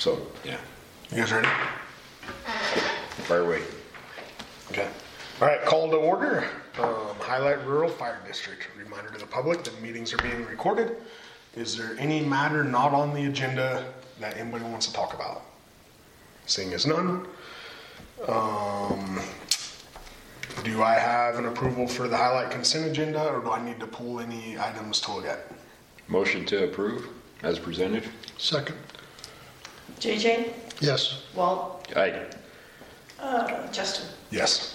So, yeah. You guys ready? Fire away. Okay. All right, call to order. Highlight Rural Fire District. Reminder to the public that meetings are being recorded. Is there any matter not on the agenda that anybody wants to talk about? Seeing as none. Do I have an approval for the highlight consent agenda, or do I need to pull any items to look at? Motion to approve as presented. Second. JJ? Yes. Walt? Aye. Justin? Yes.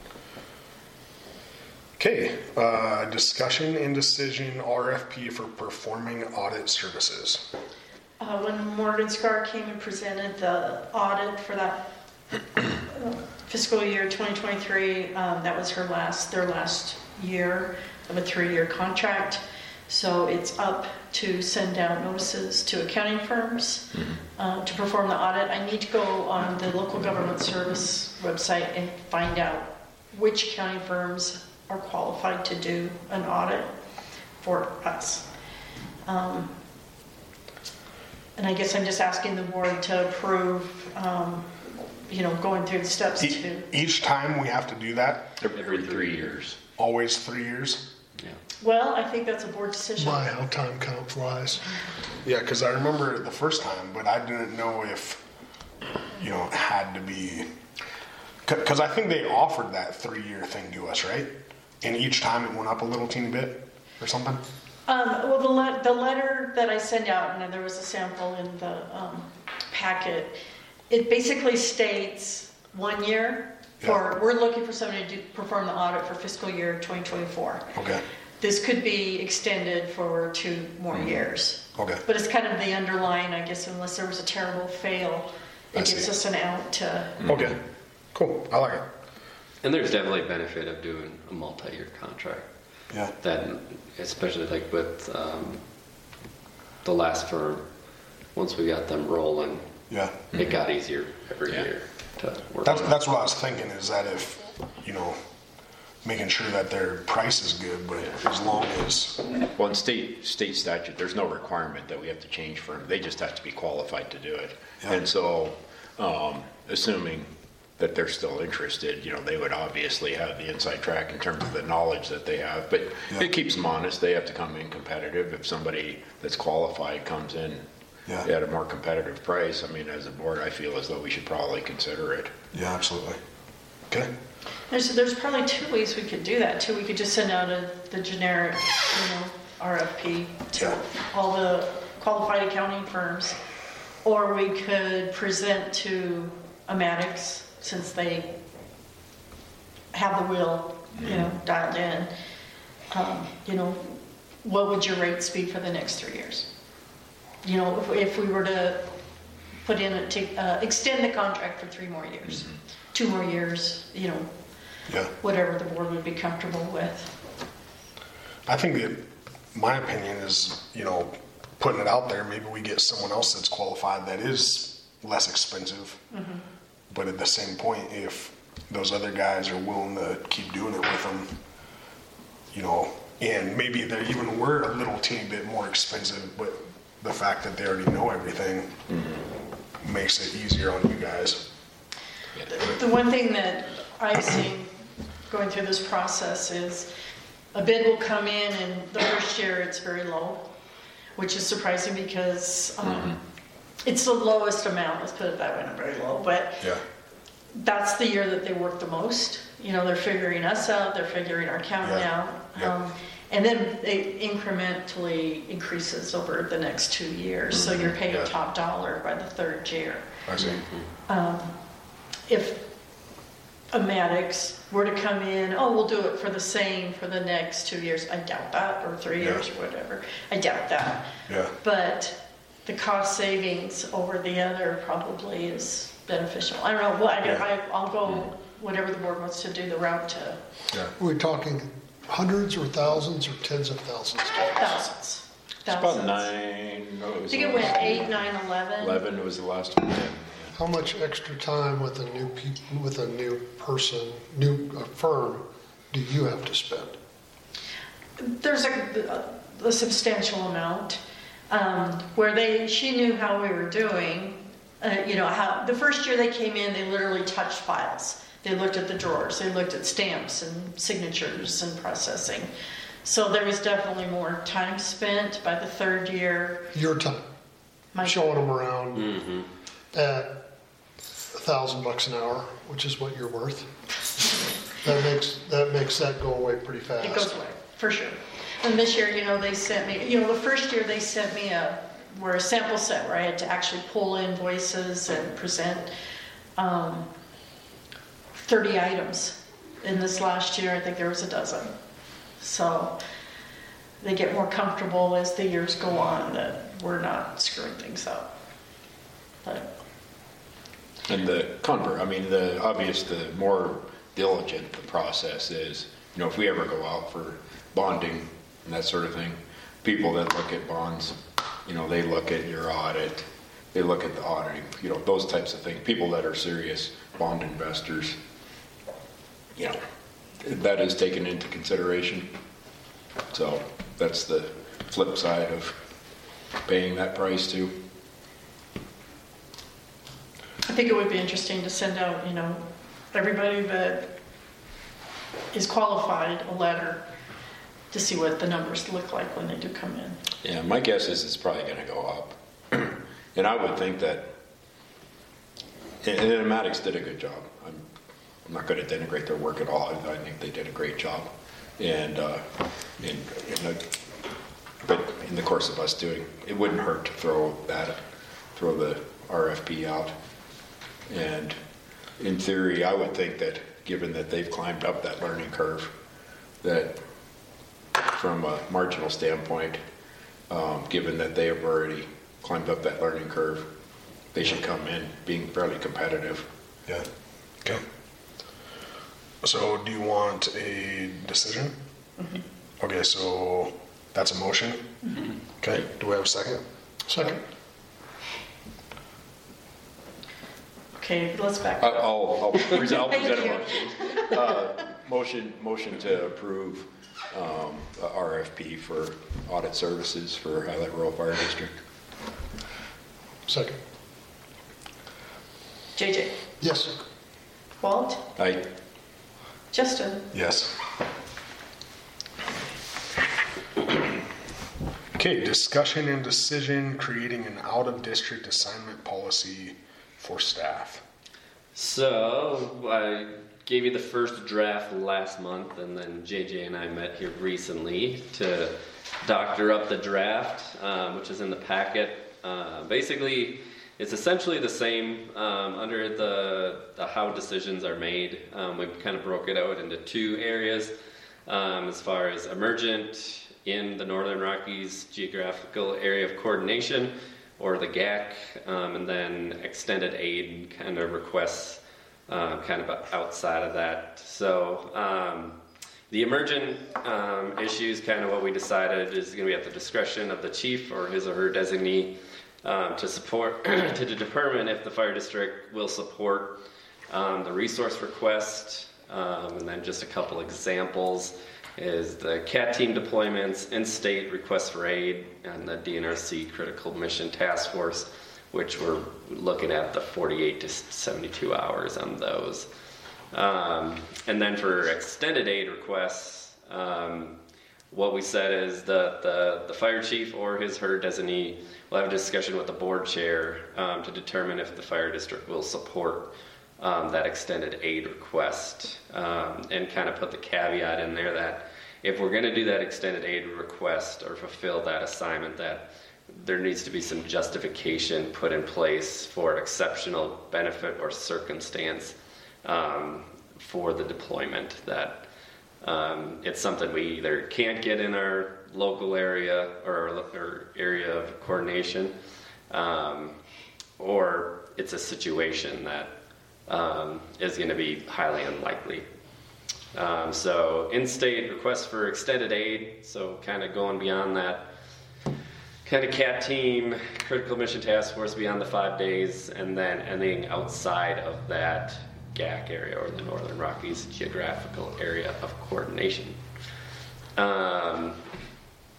Okay, discussion and decision RFP for performing audit services. When Morgan Scar came and presented the audit for that fiscal year 2023, that was their last year of a 3-year contract. So it's up to send out notices to accounting firms to perform the audit. I need to go on the local government service website and find out which accounting firms are qualified to do an audit for us. And I guess I'm just asking the board to approve, going through the steps to. Each time we have to do that? Every 3 years. Always 3 years? Yeah. Well, I think that's a board decision. My, how time count flies. Yeah, because I remember it the first time, but I didn't know if, it had to be. Because I think they offered that 3-year thing to us, right? And each time it went up a little teeny bit or something? Well, the letter that I sent out, and there was a sample in the packet, it basically states 1 year we're looking for somebody to perform the audit for fiscal year 2024. Okay. This could be extended for 2 more years. Okay. But it's kind of the underlying, I guess, unless there was a terrible fail, it gives us an out to. Okay, cool. I like it. And there's definitely a benefit of doing a multi-year contract. Yeah. That, especially like with the last firm, once we got them rolling, Yeah. it got easier every year to work on. That's what I was thinking, is that if, making sure that their price is good, but as long as. Well, in state statute, there's no requirement that we have to change firm. They just have to be qualified to do it. Yeah. And so, assuming that they're still interested, they would obviously have the inside track in terms of the knowledge that they have. But it keeps them honest. They have to come in competitive. If somebody that's qualified comes in at a more competitive price, as a board, I feel as though we should probably consider it. Yeah, absolutely. Okay. There's probably 2 ways we could do that too. We could just send out the generic, RFP to all the qualified accounting firms, or we could present to Amatics, since they have the wheel, dialed in. What would your rates be for the next 3 years? If we were to put in extend the contract for 3 more years, 2 more years, whatever the board would be comfortable with. I think that my opinion is, putting it out there, maybe we get someone else that's qualified that is less expensive. But at the same point, if those other guys are willing to keep doing it with them, and maybe they even were a little teeny bit more expensive, but the fact that they already know everything makes it easier on you guys. The one thing that I've seen going through this process is a bid will come in, and the first year it's very low, which is surprising because it's the lowest amount, let's put it that way, not very low, but that's the year that they work the most. They're figuring us out, they're figuring our county out. And then it incrementally increases over the next 2 years. So you're paying top dollar by the 3rd year. I see. If Amatics were to come in, we'll do it for the same for the next 2 years, I doubt that, or 3 years or whatever. I doubt that. Yeah. But the cost savings over the other probably is beneficial. I don't know. I'll go whatever the board wants to do, the route to. Yeah. Are we talking hundreds or thousands or tens of thousands? Thousands. It's about 9. No, it was I think it went 8, 9, 11. 11 was the last one. How much extra time with a new firm do you have to spend? There's a substantial amount where she knew how we were doing, how the first year they came in, they literally touched files. They looked at the drawers, they looked at stamps and signatures and processing. So there was definitely more time spent. By the third year, Your time, my showing them around Mm-hmm. at $1,000 an hour, which is what you're worth. That makes that go away pretty fast. it goes away for sure. And this year, they sent me. The first year they sent me a sample set where I had to actually pull invoices and present 30 items. In this last year, I think there was a dozen. So they get more comfortable as the years go on that we're not screwing things up. But And the more diligent the process is, if we ever go out for bonding and that sort of thing, people that look at bonds, they look at your audit, they look at the auditing, those types of things. People that are serious bond investors, that is taken into consideration. So that's the flip side of paying that price too. I think it would be interesting to send out, everybody that is qualified a letter to see what the numbers look like when they do come in. Yeah, my guess is it's probably going to go up. And I would think that, and Maddox did a good job. I'm not going to denigrate their work at all. I think they did a great job. But in the course of us doing, it wouldn't hurt to throw the RFP out. And in theory, I would think that given that they've climbed up that learning curve, that from a marginal standpoint, given that they have already climbed up that learning curve, they should come in being fairly competitive. Yeah. Okay. So do you want a decision? Mm-hmm. Okay, so that's a motion. Mm-hmm. Okay, do we have a second? Second. Okay, let's back up. I'll present a Thank motion. Motion to approve a RFP for audit services for Highlight Rural Fire District. Second. JJ, Yes. Walt, Aye. Justin. Yes. Okay, discussion and decision creating an out-of-district assignment policy for staff. So I gave you the first draft last month, and then JJ and I met here recently to doctor up the draft, which is in the packet. Basically, it's essentially the same under the how decisions are made. We've kind of broke it out into two areas as far as emergent in the Northern Rockies Geographical Area of Coordination, or the GAC, and then extended aid kind of requests kind of outside of that. So the emergent issues, kind of what we decided is going to be at the discretion of the chief or his or her designee to support, to determine if the fire district will support the resource request. And then just a couple examples is the CAT team deployments, in-state requests for aid, and the DNRC Critical Mission Task Force, which we're looking at the 48 to 72 hours on those. And then for extended aid requests, what we said is the fire chief or his or her designee will have a discussion with the board chair to determine if the fire district will support that extended aid request, and kind of put the caveat in there that if we're going to do that extended aid request or fulfill that assignment, that there needs to be some justification put in place for an exceptional benefit or circumstance for the deployment, that it's something we either can't get in our local area or area of coordination, or it's a situation that is going to be highly unlikely. So in-state requests for extended aid, so kind of going beyond that kind of CAT team, Critical Mission Task Force beyond the 5 days, and then anything outside of that GAC area or the Northern Rockies Geographical Area of Coordination. So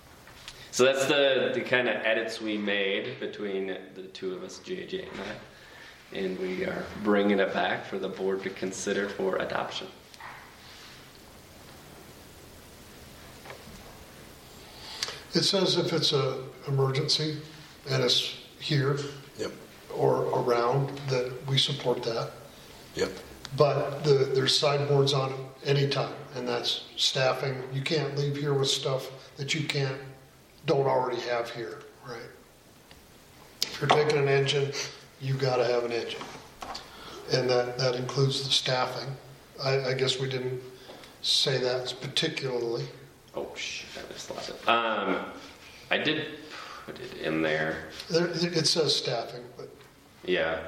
that's the kind of edits we made between the two of us, JJ and and we are bringing it back for the board to consider for adoption. It says if it's a emergency and it's here Yep. or around, that we support that. Yep. But there's sideboards on it anytime, and that's staffing. You can't leave here with stuff that you don't already have here, right? If you're taking an engine, you gotta have an engine. And that includes the staffing. I guess we didn't say that particularly. Oh, shit, I just lost it. I did put it in there. It says staffing, but Yeah.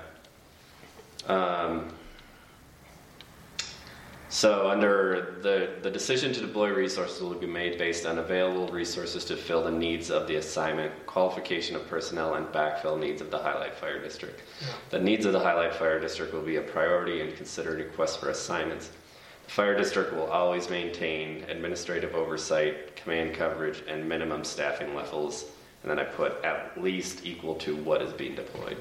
So under the decision to deploy resources will be made based on available resources to fill the needs of the assignment, qualification of personnel, and backfill needs of the Highlight Fire District. yeah. The needs of the Highlight Fire District will be a priority in considering requests for assignments. The Fire District will always maintain administrative oversight, command coverage, and minimum staffing levels. And then I put at least equal to what is being deployed.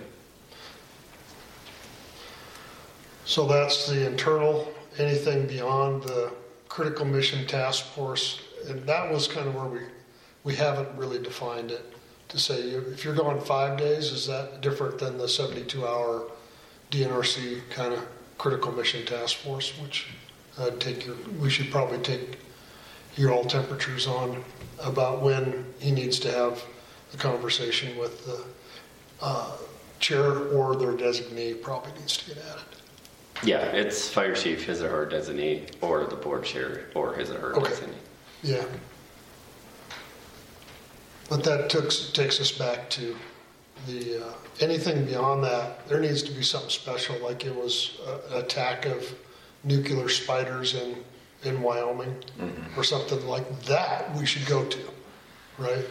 So that's the internal, anything beyond the critical mission task force. And that was kind of where we haven't really defined it to say, if you're going 5 days, is that different than the 72-hour DNRC kind of critical mission task force, which we should probably take your all temperatures on about when he needs to have the conversation with the chair or their designee probably needs to get added. Yeah, it's fire chief, his or her designee, or the board chair, or his or her Okay. designee. Yeah. But that takes us back to the, anything beyond that, there needs to be something special, like it was an attack of nuclear spiders in Wyoming, or something like that we should go to, right?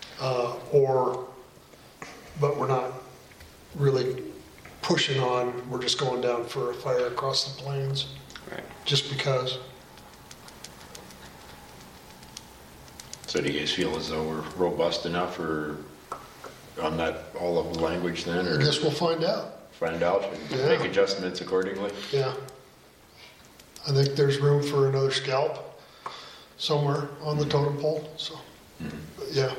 But we're not really pushing on, we're just going down for a fire across the plains, Right. just because. So do you guys feel as though we're robust enough or on that, all of the language then, I or guess we'll find out. find out and Yeah. make adjustments accordingly? Yeah. I think there's room for another scalp somewhere on the totem pole, so, yeah.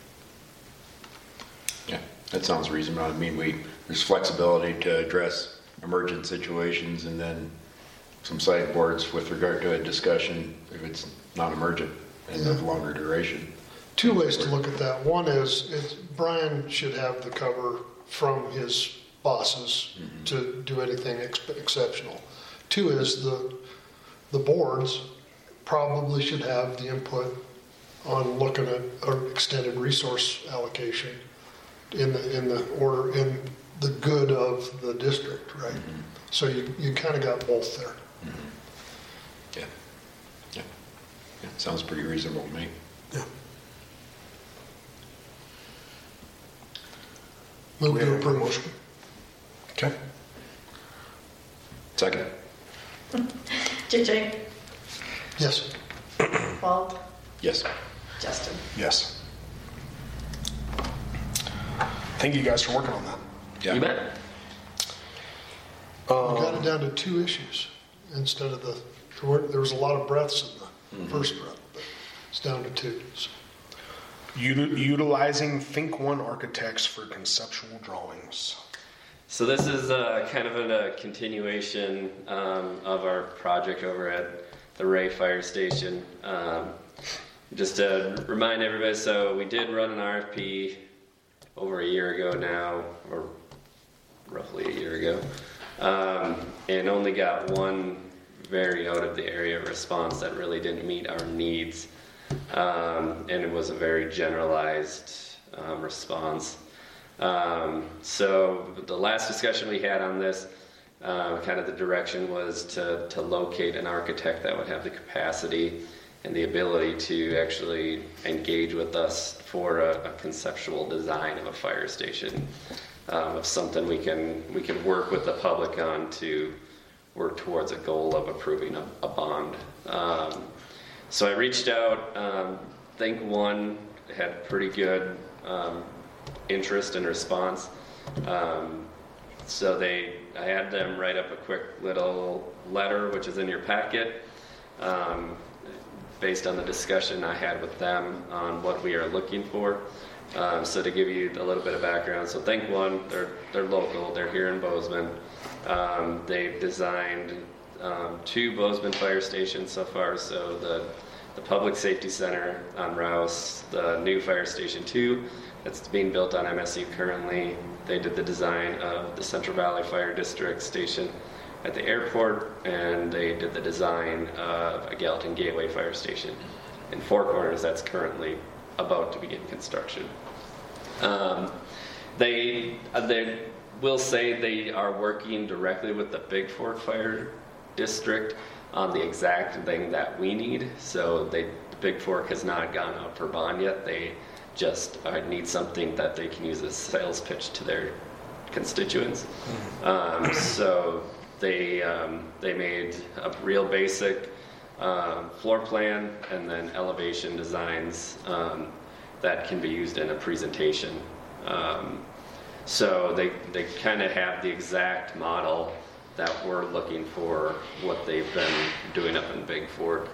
Yeah, that sounds reasonable. I mean, there's flexibility to address emergent situations and then some sideboards with regard to a discussion if it's not emergent and of longer duration. Two ways to look at that. One is Brian should have the cover from his bosses to do anything exceptional. Two is the boards probably should have the input on looking at an extended resource allocation in the good of the district, right? So you kind of got both there. Yeah. Yeah. Yeah, sounds pretty reasonable to me. Yeah. Move We to have a approve. motion. Okay. Second. JJ, Yes. Walt, Yes. Justin. Yes. Thank you guys for working on that. Yeah. You bet. We got it down to 2 issues instead of there was a lot of breaths in the first breath, but it's down to 2. So. Utilizing Think One Architects for conceptual drawings. So this is kind of a continuation of our project over at the Ray Fire Station. Just to remind everybody, so we did run an RFP over a year ago now, or roughly a year ago, and only got one very out of the area response that really didn't meet our needs. And it was a very generalized response. So the last discussion we had on this, kind of the direction was to locate an architect that would have the capacity and the ability to actually engage with us for a conceptual design of a fire station, of something we can work with the public on to work towards a goal of approving a bond. So I reached out. Think One had pretty good interest and response. So I had them write up a quick little letter, which is in your packet, based on the discussion I had with them on what we are looking for. So to give you a little bit of background, so Think One, they're local, they're here in Bozeman. They've designed 2 Bozeman fire stations so far, so the Public Safety Center on Rouse, the new Fire Station 2 that's being built on MSU currently. They did the design of the Central Valley Fire District station at the airport, and they did the design of a Gallatin Gateway Fire Station in Four Corners that's currently about to begin construction. They will say they are working directly with the Big Fork Fire District on the exact thing that we need. So the Big Fork has not gone out for bond yet. They just need something that they can use as sales pitch to their constituents. So they made a real basic floor plan and then elevation designs that can be used in a presentation. So they kind of have the exact model that we're looking for, what they've been doing up in Big Fork.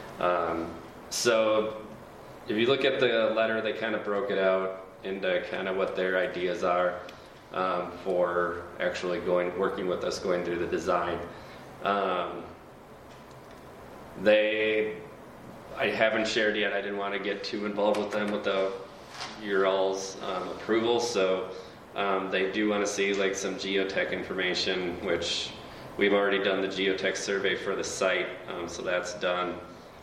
So if you look at the letter, they kind of broke it out into kind of what their ideas are for actually working with us, going through the design. I haven't shared yet. I didn't want to get too involved with them without your all's approval. So they do want to see like some geotech information, which we've already done the geotech survey for the site, so that's done.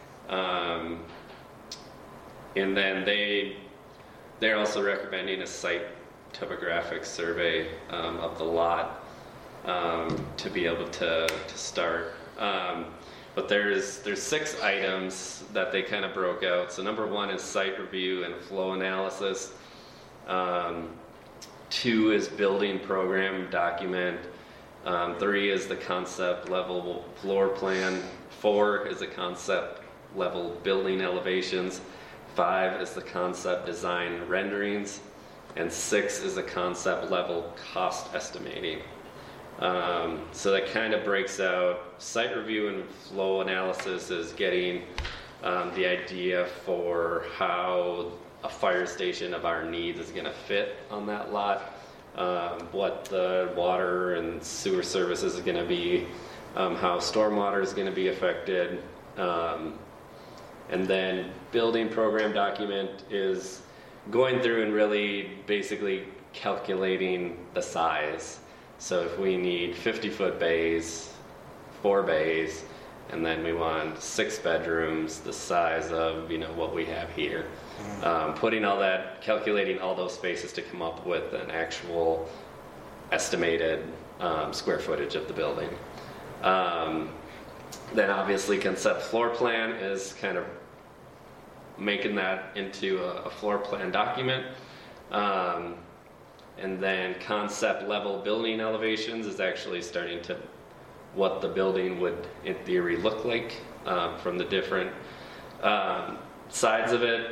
And then they're also recommending a site topographic survey of the lot to be able to start. But there's 6 items that they kind of broke out. So number 1 is site review and flow analysis. 2 is building program document. 3 is the concept level floor plan. 4 is the concept level building elevations. 5 is the concept design renderings. And 6 is the concept level cost estimating. So that kind of breaks out. Site review and flow analysis is getting the idea for how a fire station of our needs is going to fit on that lot, what the water and sewer services is going to be, how stormwater is going to be affected, and then building program document is going through and really basically calculating the size. So if we need 50-foot bays, 4 bays, and then we want 6 bedrooms, the size of what we have here. Putting all that, calculating all those spaces to come up with an actual estimated square footage of the building. Then obviously concept floor plan is kind of making that into a floor plan document. And then concept level building elevations is actually starting to what the building would in theory look like from the different sides of it.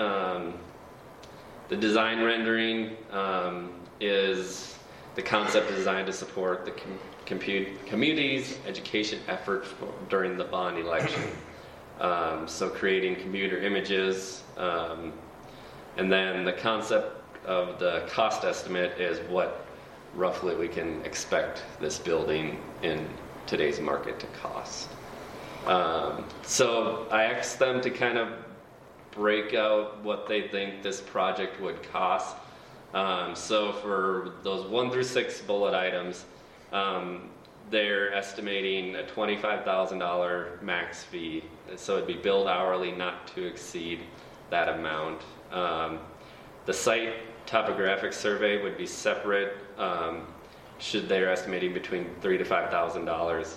The design rendering is the concept designed to support the community's education effort during the bond election. So creating computer images, and then the concept of the cost estimate is what roughly we can expect this building in today's market to cost. So I asked them to kind of break out what they think this project would cost. So for those 1 through 6 bullet items, they're estimating a $25,000 max fee. So it'd be billed hourly, not to exceed that amount. The site topographic survey would be separate. They're estimating between $3,000 to $5,000.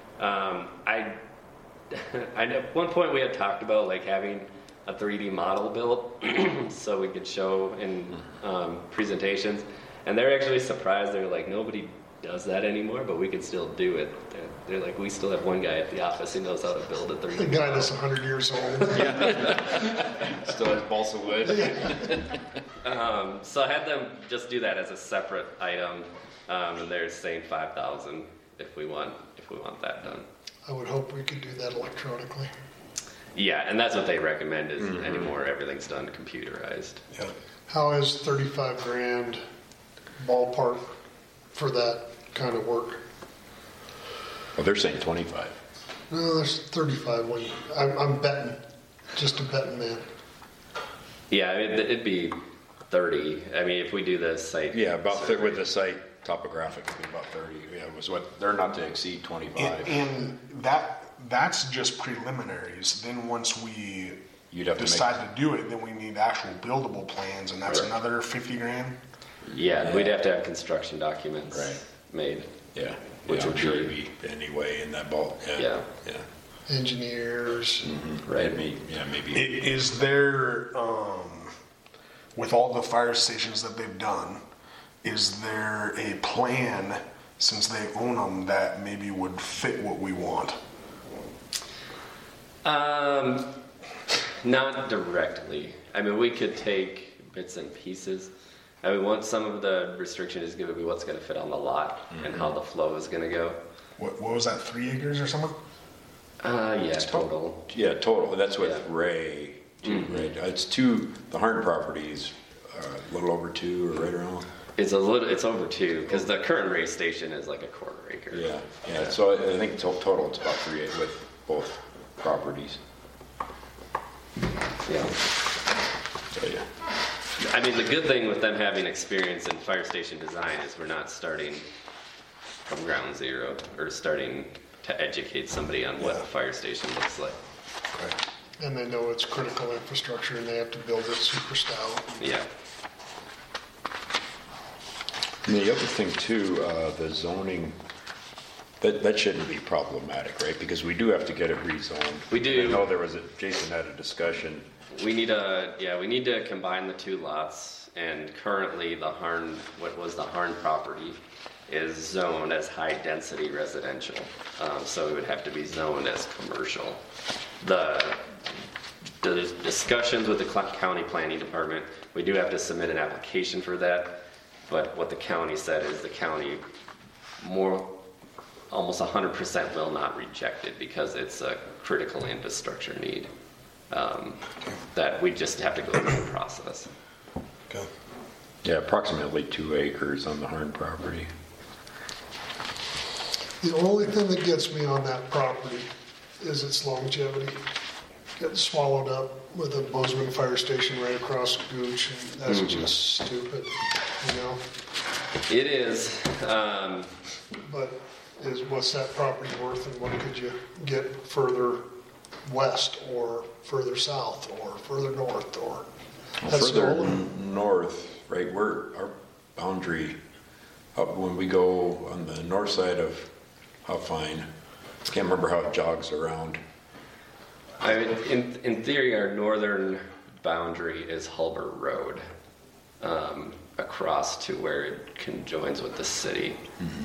At one point we had talked about like having a 3D model built so we could show in presentations, and they're actually surprised. They're like, nobody does that anymore, but we can still do it. They're like, we still have one guy at the office who knows how to build a 3D The guy that's 100 years old. Still has balsa wood. So I had them just do that as a separate item. and they're saying 5,000 if we want that done. I would hope we could do that electronically. Yeah, and that's what they recommend is anymore everything's done computerized. Yeah. How is 35 grand ballpark for that kind of work? Well, they're saying 25. No, there's 35 when I'm betting, just a betting man. Yeah, it'd be 30. I mean, if we do the site. Yeah, about survey. with the site topographic, it'd be about 30. Yeah, was what they're not to exceed 25. And that's just preliminaries. Then once we You'd have to decide to do it, then we need actual buildable plans, and that's Right. another 50 grand. Yeah, we'd have to have construction documents Right. made. Yeah, Which I'm would sure be- it'd be anyway in that bulk. Yeah. yeah. Engineers. Right. Maybe, maybe. Is there, with all the fire stations that they've done, is there a plan, since they own them, that maybe would fit what we want? Not directly. I mean, we could take bits and pieces. I mean, some of the restriction is going to be what's going to fit on the lot and how the flow is going to go. What was that, 3 acres or something? Yeah, total. Yeah, total. That's with Yeah. Ray. Ray. It's two. The Harn properties, a little over 2 or right around. It's over 2 because the current race station is like a quarter acre. Yeah, yeah. So I think total it's about 3 with both properties. Yeah. So yeah. I mean, the good thing with them having experience in fire station design is we're not starting from ground zero or starting to educate somebody on what a fire station looks like. Right. And they know it's critical infrastructure and they have to build it super stout. Yeah. And the other thing too, the zoning, that shouldn't be problematic, right? Because we do have to get it rezoned. We do. I know Jason had a discussion. We need to combine the 2 lots, and currently what was the Harn property is zoned as high-density residential, so it would have to be zoned as commercial. The discussions with the county planning department, we do have to submit an application for that, but what the county said is the county almost 100% will not reject it because it's a critical infrastructure need. That we just have to go through the process. Okay. Yeah, approximately 2 acres on the Harn property. The only thing that gets me on that property is its longevity. Getting swallowed up with a Bozeman fire station right across Gooch, and that's just stupid, you know? It is. But what's that property worth and what could you get further west or further south or further north or? That's the Further only- north, right, our boundary, up when we go on the north side of Huffine, can't remember how it jogs around. In theory, our northern boundary is Hulbert Road, across to where it conjoins with the city.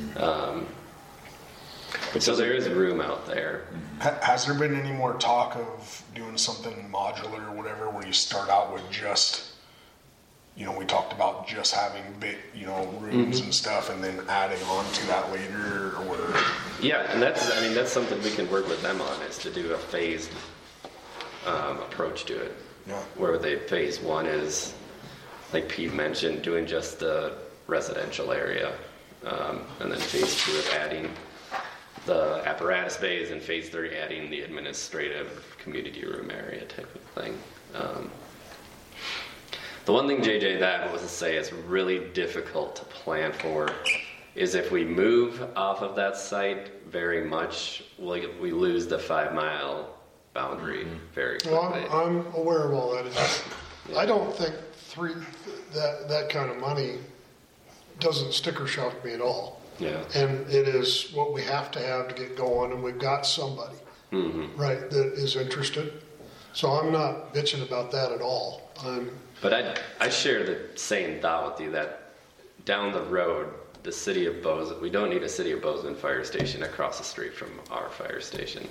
So there is room out there. Has there been any more talk of doing something modular or whatever, where you start out with just, we talked about just having rooms and stuff, and then adding on to that later, or? Yeah, and that's something we can work with them on, is to do a phased approach to it. Yeah. Where phase 1 is, like Pete mentioned, doing just the residential area, and then phase 2 is adding the apparatus bays, and phase 3 adding the administrative community room area type of thing. The one thing JJ that was to say is really difficult to plan for is if we move off of that site very much, we lose the 5-mile boundary very quickly. Well, I'm aware of all that. I don't think that kind of money doesn't sticker shock me at all. Yeah. And it is what we have to get going, and we've got somebody, right, that is interested. So I'm not bitching about that at all. But I share the same thought with you that down the road, the city of Bozeman, we don't need a city of Bozeman fire station across the street from our fire station.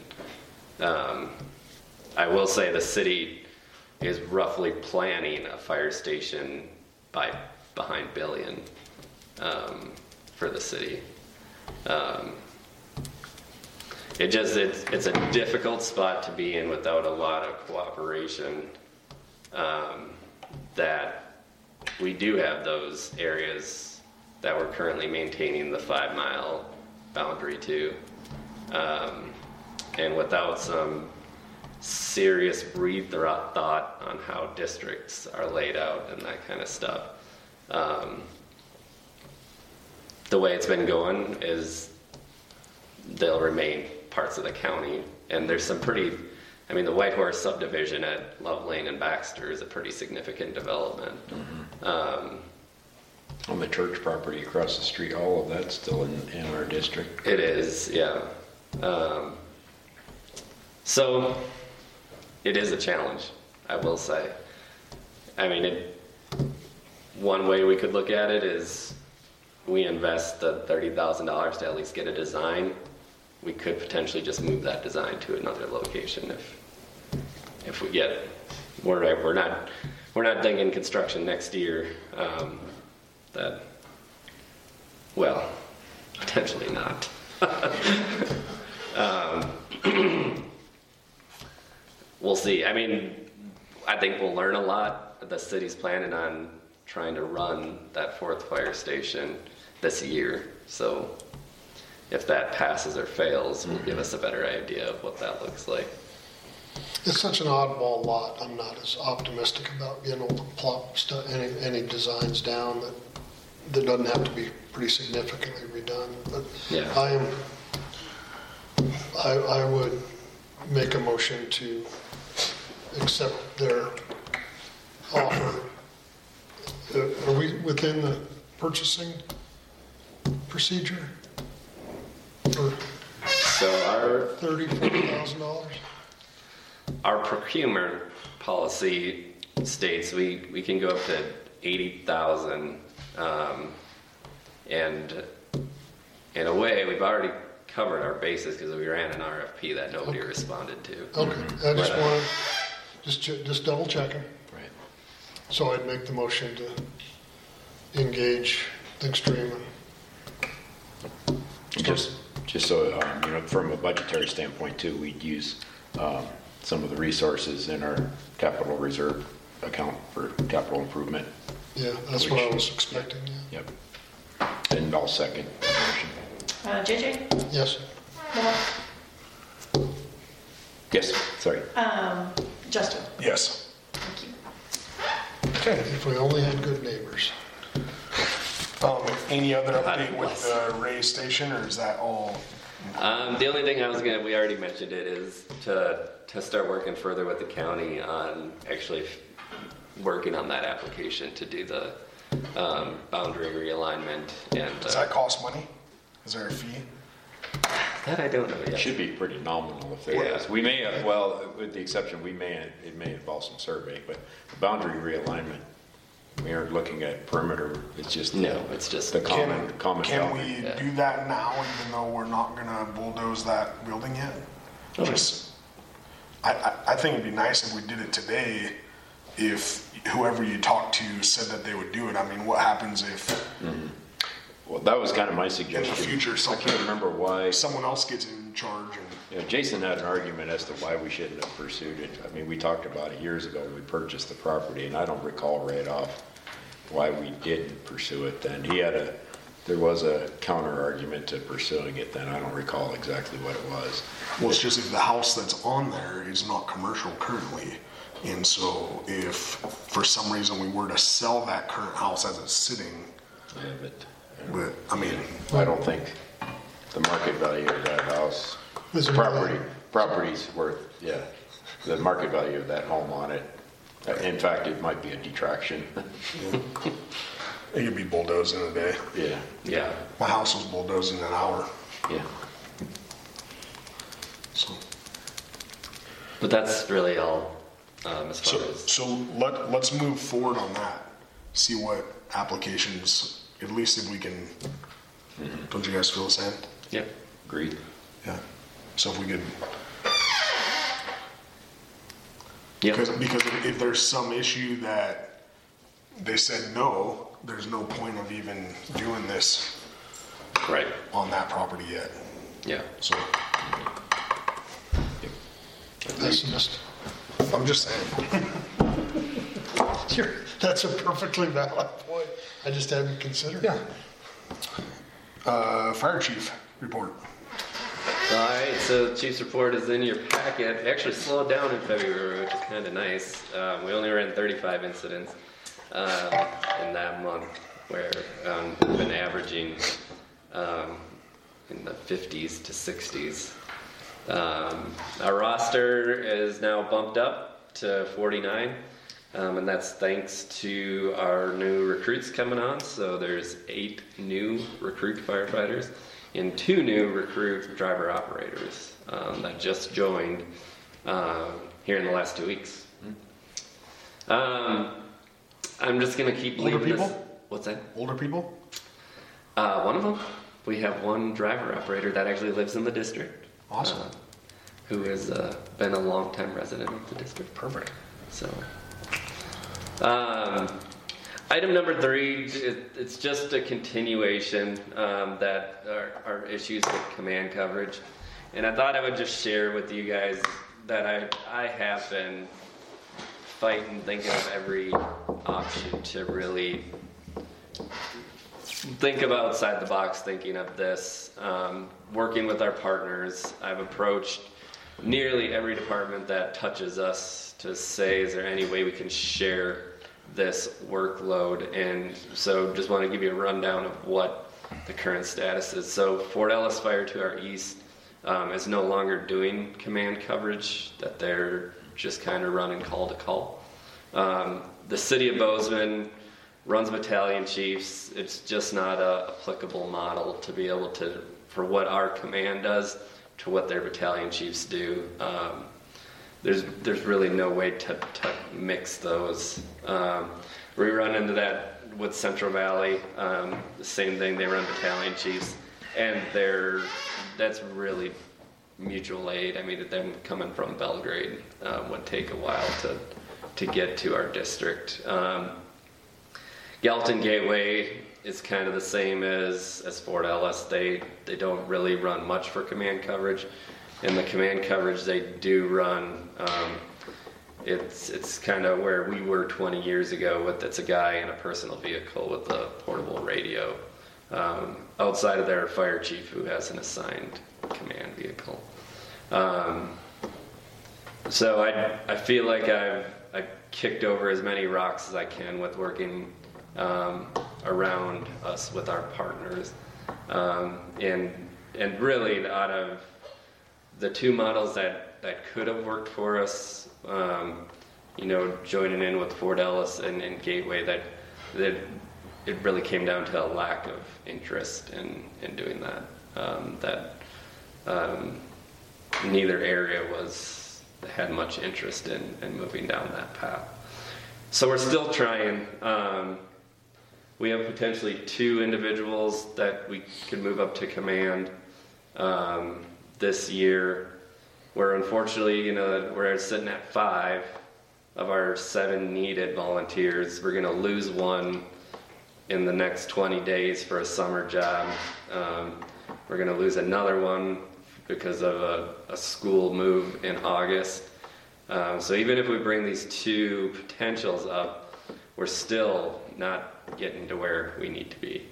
I will say the city is roughly planning a fire station behind Billion for the city. It's a difficult spot to be in without a lot of cooperation. That we do have those areas that we're currently maintaining the 5 mile boundary to. And without some serious breathed thought on how districts are laid out and that kind of stuff. The way it's been going is they'll remain parts of the county. And there's some pretty, I mean, the White Horse subdivision at Love Lane and Baxter is a pretty significant development. On the church property across the street, all of that's still in our district. It is, yeah. So it is a challenge, I will say. I mean, one way we could look at it is we invest the $30,000 to at least get a design. We could potentially just move that design to another location if we get. We're not thinking construction next year. Potentially not. We'll see. I mean, I think we'll learn a lot. The city's planning on trying to run that 4th fire station this year. So if that passes or fails, will give us a better idea of what that looks like. It's such an oddball lot. I'm not as optimistic about being able to plop stuff, any designs down that doesn't have to be pretty significantly redone. But Yeah. I would make a motion to accept their offer. Are we within the purchasing procedure for So $40,000? our procurement policy states we can go up to 80,000, and in a way we've already covered our bases because we ran an RFP that nobody responded to. Okay, I just wanted, just double checking. Right. So I'd make the motion to engage ThinkStream. Just so, from a budgetary standpoint too, we'd use some of the resources in our capital reserve account for capital improvement. Yeah, that's what I was expecting, yeah. Yep. And I'll second the motion. JJ? Yes, Noah? Yes, sorry. Justin? Yes. Thank you. Okay. if we only had good neighbors. Any other update with the Ray station, or is that all? The only thing we already mentioned it, is to start working further with the county on actually working on that application to do the boundary realignment. And Does that cost money? Is there a fee? that I don't know It yet. should be pretty nominal if there Yeah. is. We may have, well, with the exception, it may involve some survey, but the boundary realignment, we aren't looking at perimeter, it's just. No, it's just the common Can boundary. we Yeah. do that now, even though we're not gonna bulldoze that building yet? Just, I think it'd be nice if we did it today, if whoever you talked to said that they would do it. I mean, what happens if Well, that was kind of my suggestion. future I something- can't remember why. someone else gets in charge and, Jason had an argument as to why we shouldn't have pursued it. I mean, we talked about it years ago when we purchased the property, and I don't recall right off why we didn't pursue it then. There was a counter argument to pursuing it then. I don't recall exactly what it was. well, it's just if the house that's on there is not commercial currently. And so if for some reason we were to sell that current house as it's sitting, Yeah, but I mean, but I don't think the market value of that house, Is it really? property's worth, yeah, the market value of that home on it. In fact, it might be a detraction. it could be bulldozed in a day. Yeah. My house was bulldozed in an hour. Yeah. So, But that's really all as far as. so let's move forward on that. See what applications, at least if we can, don't you guys feel the same? Yep. Agreed. Yeah. So if we could, Yep. because if there's some issue that they said no, there's no point of even doing this Right. on that property yet. Yeah. So Pessimist. I'm just saying. That's a perfectly valid point. I just hadn't considered it. Yeah. Fire chief report. All right, so Chief's report is in your packet. It actually slowed down in February, which is kind of nice. We only ran 35 incidents in that month, where we've been averaging in the 50s to 60s. Our roster is now bumped up to 49, and that's thanks to our new recruits coming on. So there's 8 new recruit firefighters and 2 new recruit driver operators that just joined here in the last 2 weeks. I'm just gonna keep Older leaving this. people? What's that? Older people? One of them. We have one driver operator that actually lives in the district. Awesome. Who has been a long-time resident of the district. Perfect. So, item number 3, it's just a continuation that our issues with command coverage. And I thought I would just share with you guys that I have been fighting, thinking of every option to really think of outside the box, thinking of this. Working with our partners, I've approached nearly every department that touches us to say, is there any way we can share this workload? And so just want to give you a rundown of what the current status is. So Fort Ellis Fire to our east is no longer doing command coverage, that they're just kind of running call to call. The city of Bozeman runs battalion chiefs. It's just not a applicable model to be able to, for what our command does, to what their battalion chiefs do. There's really no way to mix those. We run into that with Central Valley, the same thing. They run battalion chiefs, and that's really mutual aid. I mean, them coming from Belgrade would take a while to get to our district. Gallatin Gateway is kind of the same as Fort Ellis. They don't really run much for command coverage. And the command coverage they do run, it's kind of where we were 20 years ago. It's a guy in a personal vehicle with a portable radio, outside of their fire chief who has an assigned command vehicle. So I feel like I've kicked over as many rocks as I can with working around us with our partners, and really out of the 2 models that could have worked for us, joining in with Fort Ellis and Gateway, that it really came down to a lack of interest in doing that. Neither area had much interest in moving down that path. So we're still trying. We have potentially 2 individuals that we could move up to command this year, where unfortunately, we're sitting at 5 of our 7 needed volunteers. We're going to lose one in the next 20 days for a summer job. We're going to lose another one because of a school move in August. So even if we bring these 2 potentials up, we're still not getting to where we need to be.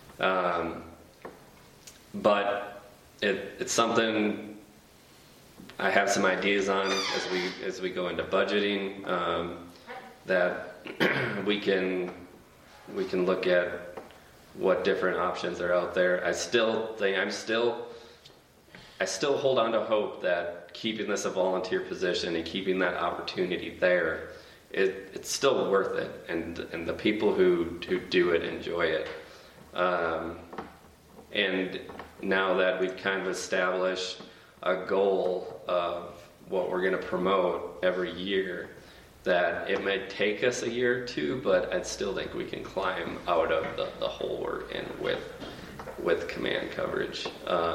But it's something I have some ideas on as we go into budgeting, that we can look at what different options are out there. I still hold on to hope that keeping this a volunteer position and keeping that opportunity there, it's still worth it, and the people who do it enjoy it. And now that we've kind of established a goal of what we're going to promote every year, that it might take us a year or 2, but I still think we can climb out of the hole we're in with command coverage.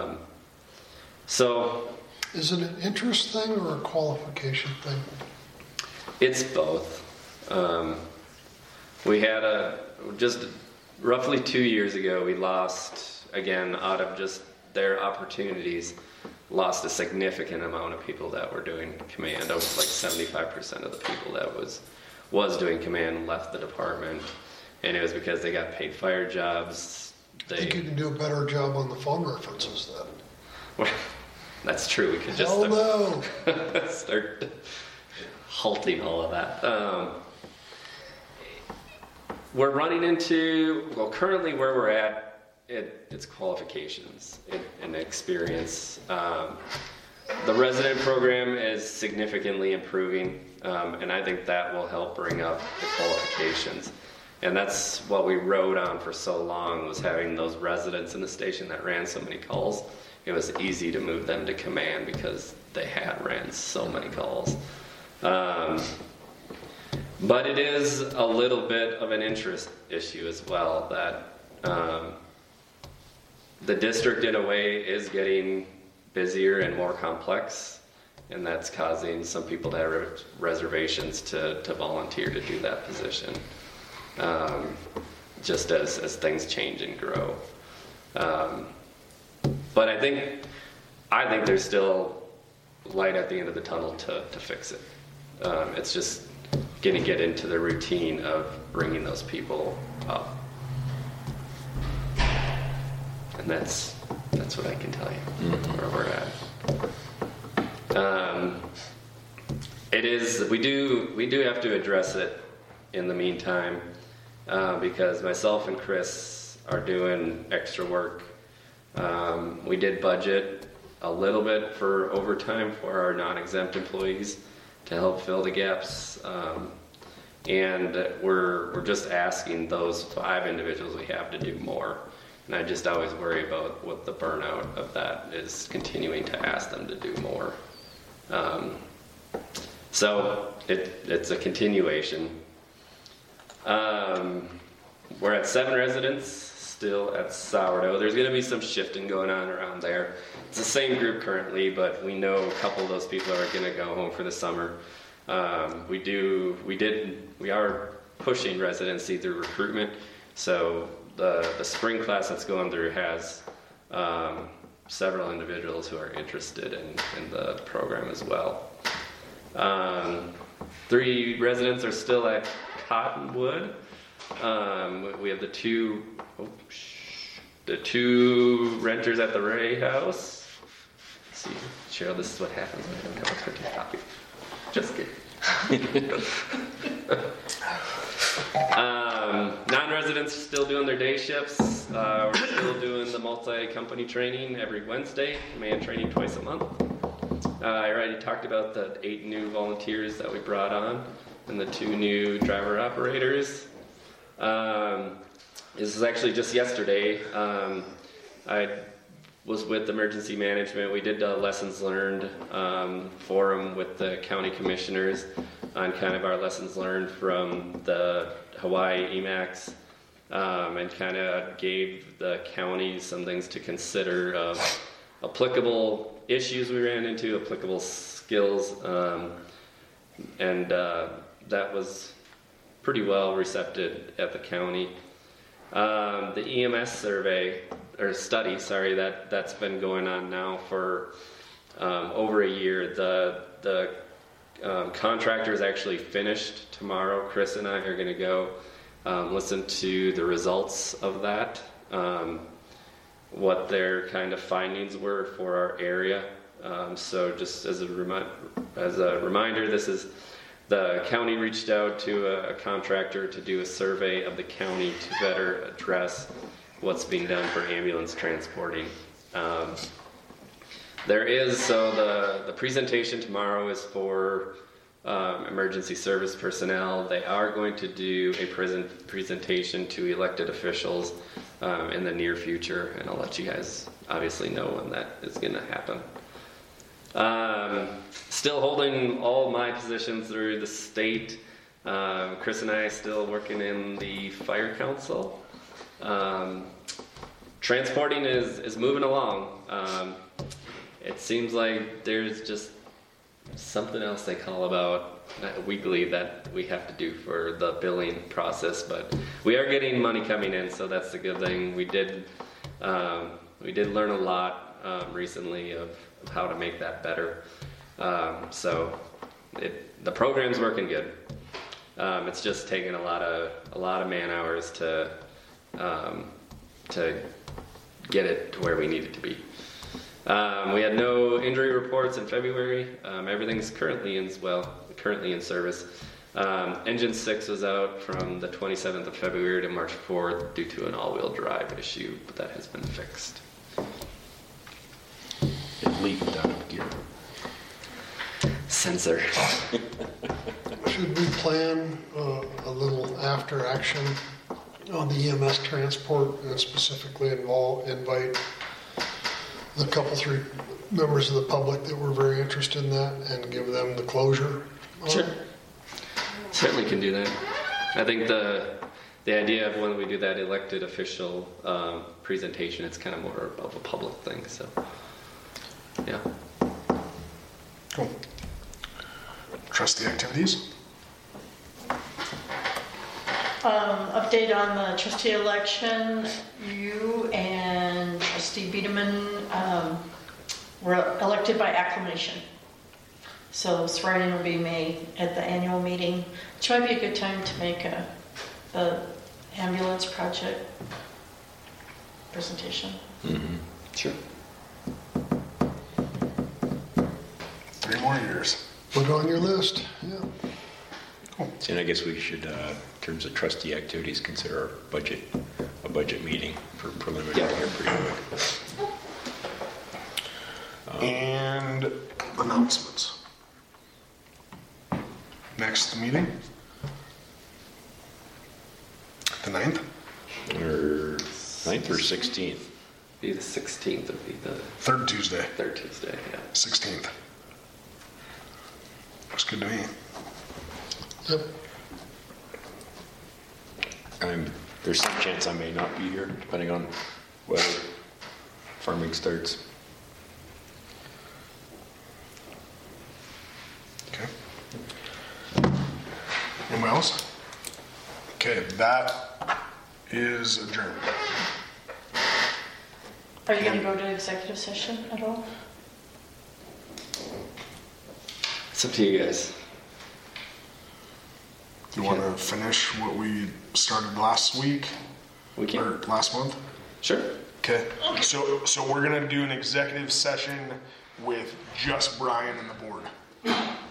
So, is it an interest thing or a qualification thing? It's both. We had just roughly 2 years ago, we lost again, out of just their opportunities, lost a significant amount of people that were doing command. It was like 75% of the people that was doing command left the department, and it was because they got paid fire jobs. I think you can do a better job on the phone references then. Well, that's true. We could just start halting all of that. We're running into, well, currently where we're at, it's qualifications and experience. The resident program is significantly improving, and I think that will help bring up the qualifications. And that's what we rode on for so long, was having those residents in the station that ran so many calls. It was easy to move them to command because they had ran so many calls. But it is a little bit of an interest issue as well, that the district in a way is getting busier and more complex, and that's causing some people to have reservations to volunteer to do that position, just as things change and grow. But I think there's still light at the end of the tunnel to fix it. It's just going to get into the routine of bringing those people up. And that's what I can tell you, where we're at. It is, we do have to address it in the meantime, because myself and Chris are doing extra work. We did budget a little bit for overtime for our non-exempt employees to help fill the gaps, and we're just asking those 5 individuals we have to do more. And I just always worry about what the burnout of that is, continuing to ask them to do more. So it's a continuation. We're at 7 residents still at Sourdough. There's going to be some shifting going on around there. It's the same group currently, but we know a couple of those people are going to go home for the summer. We are pushing residency through recruitment. So the spring class that's going through has several individuals who are interested in the program as well. 3 residents are still at Cottonwood. We have the two renters at the Ray House. Let's see, Cheryl, this is what happens when I don't have a printed copy. Just kidding. Non-residents are still doing their day shifts. We're still doing the multi-company training every Wednesday, command training twice a month. I already talked about the 8 new volunteers that we brought on and the 2 new driver operators. This is actually just yesterday. I was with emergency management. We did a lessons learned forum with the county commissioners on kind of our lessons learned from the Hawaii EMAX, and kind of gave the county some things to consider of applicable issues we ran into, applicable skills, and that was pretty well received at the county. The EMS survey, or study, that's been going on now for over a year. The contractor is actually finished tomorrow. Chris and I are going to go listen to the results of that, what their kind of findings were for our area. So just as a reminder, this is the county reached out to a contractor to do a survey of the county to better address what's being done for ambulance transporting. The presentation tomorrow is for emergency service personnel. They are going to do a presentation to elected officials in the near future, and I'll let you guys obviously know when that is going to happen. Still holding all my positions through the state. Chris and I still working in the fire council. Transporting is moving along. It seems like there's just something else they call about weekly that we have to do for the billing process, but we are getting money coming in, so that's the good thing. We did We did learn a lot recently of how to make that better. So the program's working good. It's just taking a lot of man hours to get it to where we need it to be. We had no injury reports in February. Everything's currently in service. Engine 6 was out from the 27th of February to March 4th due to an all-wheel drive issue, but that has been fixed. It leaked out of gear. Sensor. Should we plan a little after action on the EMS transport and specifically invite the couple, 3 members of the public that were very interested in that and give them the closure? Sure. Certainly can do that. I think the idea of when we do that elected official presentation, it's kind of more of a public thing. So, yeah. Cool. Trustee activities? Update on the trustee election. You and trustee Biederman were elected by acclamation. So swearing will be made at the annual meeting, which might be a good time to make a ambulance project presentation. Mm-hmm. Sure. 3 more years. Put it on your list, yeah. And I guess we should, in terms of trustee activities, consider a budget meeting for preliminary here pretty quick. And announcements. Next meeting? The 9th? Or 9th or 16th? Be the 16th would be the 3rd Tuesday, third Tuesday. Yeah. 16th. Looks good to me. Yep. There's some chance I may not be here, depending on whether farming starts. Okay. Anyone else? Okay, that is adjourned. Are you going to go to executive session at all? It's up to you guys. You want to finish what we started last week We can. or last month? Sure. Okay. So we're gonna do an executive session with just Brian and the board.